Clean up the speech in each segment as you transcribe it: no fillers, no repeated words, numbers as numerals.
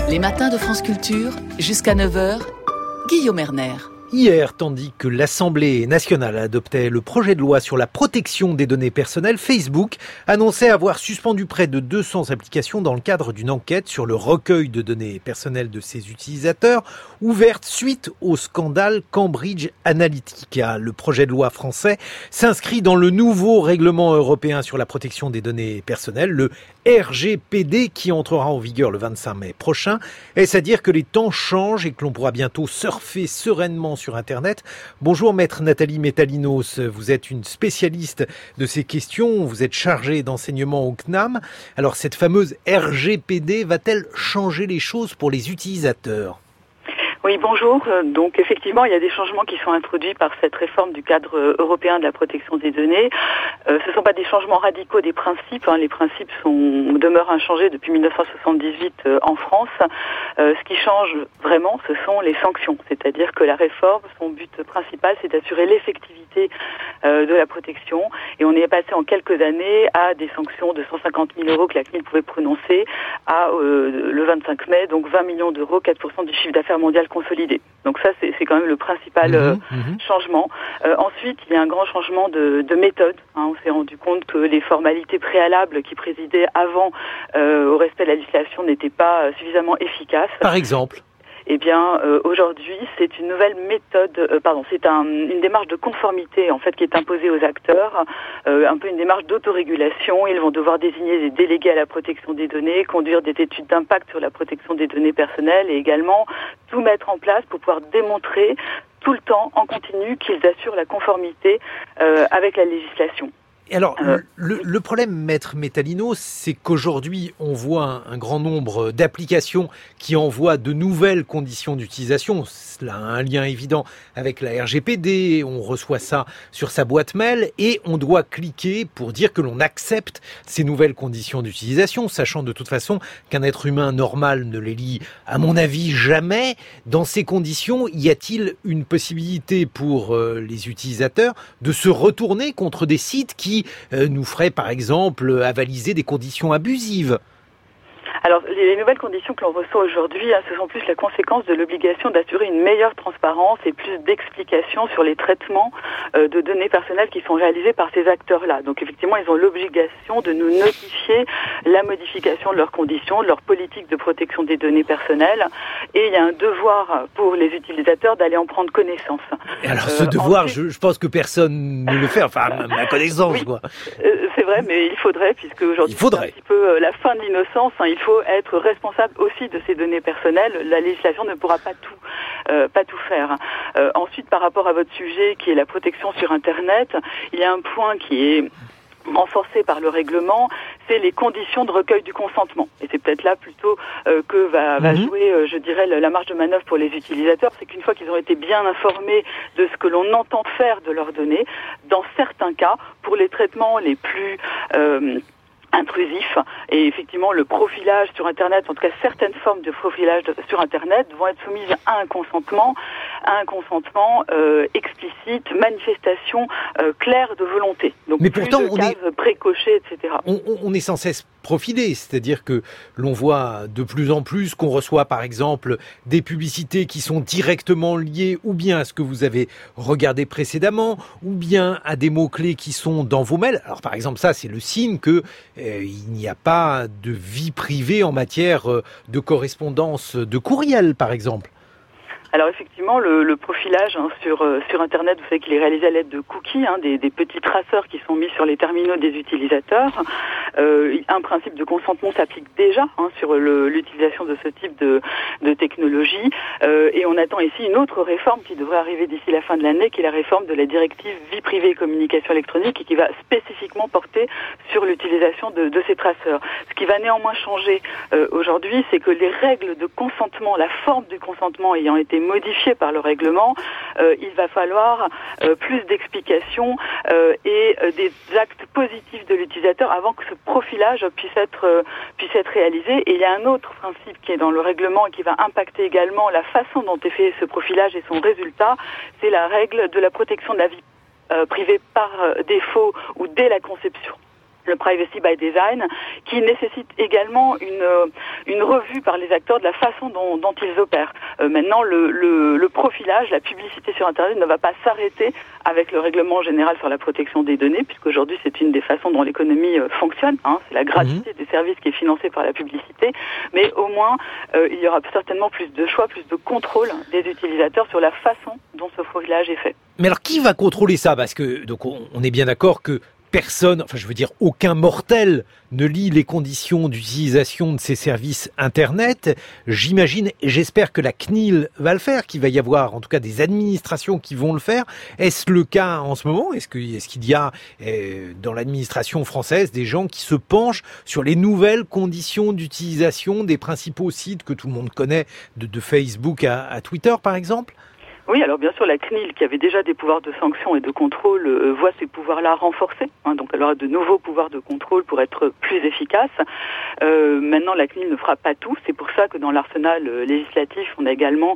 Les matins de France Culture, jusqu'à 9h, Guillaume Erner. Hier, tandis que l'Assemblée nationale adoptait le projet de loi sur la protection des données personnelles, Facebook annonçait avoir suspendu près de 200 applications dans le cadre d'une enquête sur le recueil de données personnelles de ses utilisateurs, ouverte suite au scandale Cambridge Analytica. Le projet de loi français s'inscrit dans le nouveau règlement européen sur la protection des données personnelles, le RGPD, qui entrera en vigueur le 25 mai prochain. Est-ce à dire que les temps changent et que l'on pourra bientôt surfer sereinement sur Internet? Bonjour maître Nathalie Metalinos, vous êtes une spécialiste de ces questions, vous êtes chargée d'enseignement au CNAM. Alors cette fameuse RGPD va-t-elle changer les choses pour les utilisateurs? Oui, bonjour. Donc effectivement, il y a des changements qui sont introduits par cette réforme du cadre européen de la protection des données. Ce ne sont pas des changements radicaux des principes. Les principes demeurent inchangés depuis 1978 en France. Ce qui change vraiment, ce sont les sanctions. C'est-à-dire que la réforme, son but principal, c'est d'assurer l'effectivité de la protection. Et on est passé en quelques années à des sanctions de 150 000 euros que la CNIL pouvait prononcer à le 25 mai, donc 20 millions d'euros, 4% du chiffre d'affaires mondial consolidé. Donc ça, c'est quand même le principal changement. Ensuite, il y a un grand changement de méthode. On s'est rendu compte que les formalités préalables qui présidaient avant au respect de la législation n'étaient pas suffisamment efficaces. Par exemple ? Eh bien, aujourd'hui, c'est une nouvelle méthode, c'est une démarche de conformité, en fait, qui est imposée aux acteurs, un peu une démarche d'autorégulation. Ils vont devoir désigner des délégués à la protection des données, conduire des études d'impact sur la protection des données personnelles et également tout mettre en place pour pouvoir démontrer tout le temps, en continu, qu'ils assurent la conformité avec la législation. Alors, le problème, maître Metalinos, c'est qu'aujourd'hui, on voit un grand nombre d'applications qui envoient de nouvelles conditions d'utilisation. Cela a un lien évident avec la RGPD, on reçoit ça sur sa boîte mail et on doit cliquer pour dire que l'on accepte ces nouvelles conditions d'utilisation, sachant de toute façon qu'un être humain normal ne les lit, à mon avis, jamais. Dans ces conditions, y a-t-il une possibilité pour les utilisateurs de se retourner contre des sites qui nous ferait par exemple avaliser des conditions abusives? Alors, les nouvelles conditions que l'on reçoit aujourd'hui, ce sont plus la conséquence de l'obligation d'assurer une meilleure transparence et plus d'explications sur les traitements de données personnelles qui sont réalisés par ces acteurs-là. Donc, effectivement, ils ont l'obligation de nous notifier la modification de leurs conditions, de leur politique de protection des données personnelles. Et il y a un devoir pour les utilisateurs d'aller en prendre connaissance. Et alors, ce devoir, ensuite, je pense que personne ne le fait, enfin, ma connaissance, oui, quoi. C'est vrai, mais il faudrait, puisque aujourd'hui, c'est un petit peu la fin de l'innocence. Il faut être responsable aussi de ces données personnelles. La législation ne pourra pas tout faire. Ensuite, par rapport à votre sujet, qui est la protection sur Internet, il y a un point qui est renforcé par le règlement, c'est les conditions de recueil du consentement. Et c'est peut-être là plutôt que va jouer, je dirais, la marge de manœuvre pour les utilisateurs. C'est qu'une fois qu'ils ont été bien informés de ce que l'on entend faire de leurs données, dans certains cas, pour les traitements les plus intrusif, et effectivement le profilage sur Internet, en tout cas certaines formes de profilage sur Internet vont être soumises à un consentement explicite, manifestation claire de volonté. Donc, mais pourtant, on est précoché, etc. On est sans cesse profilé, c'est-à-dire que l'on voit de plus en plus qu'on reçoit par exemple des publicités qui sont directement liées ou bien à ce que vous avez regardé précédemment, ou bien à des mots-clés qui sont dans vos mails. Alors par exemple, ça c'est le signe que il n'y a pas de vie privée en matière de correspondance de courriel, par exemple. Alors effectivement, le profilage sur Internet, vous savez qu'il est réalisé à l'aide de cookies, des petits traceurs qui sont mis sur les terminaux des utilisateurs. Un principe de consentement s'applique déjà sur l'utilisation de ce type de technologie. Et on attend ici une autre réforme qui devrait arriver d'ici la fin de l'année, qui est la réforme de la directive vie privée et communication électronique et qui va spécifiquement porter sur l'utilisation de ces traceurs. Ce qui va néanmoins changer aujourd'hui, c'est que les règles de consentement, la forme du consentement ayant été modifiées par le règlement, il va falloir plus d'explications et des actes positifs de l'utilisateur avant que ce profilage puisse être réalisé. Et il y a un autre principe qui est dans le règlement et qui va impacter également la façon dont est fait ce profilage et son résultat, c'est la règle de la protection de la vie privée par défaut ou dès la conception. le privacy by design, qui nécessite également une revue par les acteurs de la façon dont ils opèrent. Maintenant, le profilage, la publicité sur Internet ne va pas s'arrêter avec le règlement général sur la protection des données, puisqu'aujourd'hui c'est une des façons dont l'économie fonctionne. C'est la gratuité des services qui est financée par la publicité, mais au moins il y aura certainement plus de choix, plus de contrôle des utilisateurs sur la façon dont ce profilage est fait. Mais alors qui va contrôler ça? Parce que donc on est bien d'accord que personne, enfin je veux dire aucun mortel ne lit les conditions d'utilisation de ces services Internet. J'imagine et j'espère que la CNIL va le faire, qu'il va y avoir en tout cas des administrations qui vont le faire. Est-ce le cas en ce moment? Est-ce qu'il y a dans l'administration française des gens qui se penchent sur les nouvelles conditions d'utilisation des principaux sites que tout le monde connaît, de Facebook à Twitter par exemple? Oui, alors bien sûr, la CNIL, qui avait déjà des pouvoirs de sanction et de contrôle, voit ces pouvoirs-là renforcés. Donc elle aura de nouveaux pouvoirs de contrôle pour être plus efficace. Maintenant, la CNIL ne fera pas tout. C'est pour ça que dans l'arsenal législatif, on a également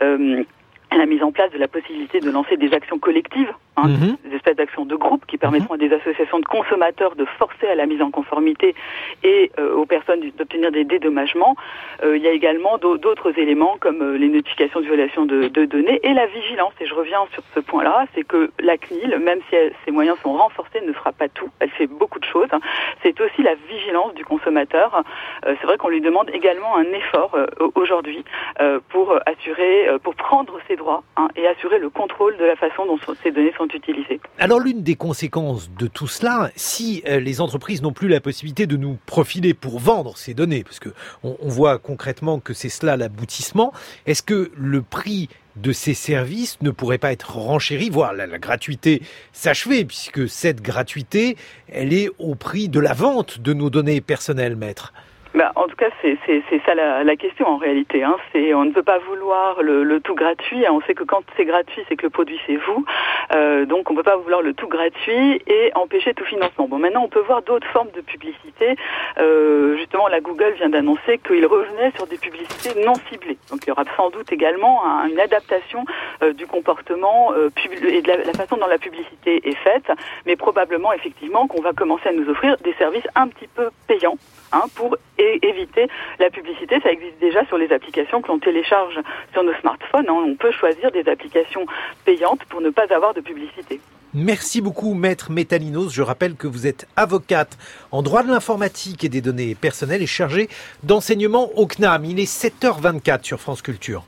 la mise en place de la possibilité de lancer des actions collectives, des espèces d'actions de groupe qui permettront à des associations de consommateurs de forcer à la mise en conformité et aux personnes d'obtenir des dédommagements. Il y a également d'autres éléments comme les notifications de violation de données et la vigilance. Et je reviens sur ce point-là, c'est que la CNIL, même si ses moyens sont renforcés, ne fera pas tout. Elle fait beaucoup de choses. C'est aussi la vigilance du consommateur. C'est vrai qu'on lui demande également un effort aujourd'hui pour prendre ses droits et assurer le contrôle de la façon dont ces données sont utilisées. Alors l'une des conséquences de tout cela, si les entreprises n'ont plus la possibilité de nous profiler pour vendre ces données, parce que on voit concrètement que c'est cela l'aboutissement, est-ce que le prix de ces services ne pourrait pas être renchéri, voire la gratuité s'achever, puisque cette gratuité, elle est au prix de la vente de nos données personnelles, maître? En tout cas, c'est ça la question en réalité. On ne peut pas vouloir le tout gratuit. On sait que quand c'est gratuit, c'est que le produit c'est vous. Donc on ne peut pas vouloir le tout gratuit et empêcher tout financement. Bon, maintenant on peut voir d'autres formes de publicité. Justement, la Google vient d'annoncer qu'il revenait sur des publicités non ciblées. Donc il y aura sans doute également une adaptation du comportement et de la façon dont la publicité est faite, mais probablement effectivement qu'on va commencer à nous offrir des services un petit peu payants pour éviter la publicité. Ça existe déjà sur les applications que l'on télécharge sur nos smartphones. On peut choisir des applications payantes pour ne pas avoir de publicité. Merci beaucoup, maître Métalinos. Je rappelle que vous êtes avocate en droit de l'informatique et des données personnelles et chargée d'enseignement au CNAM. Il est 7h24 sur France Culture.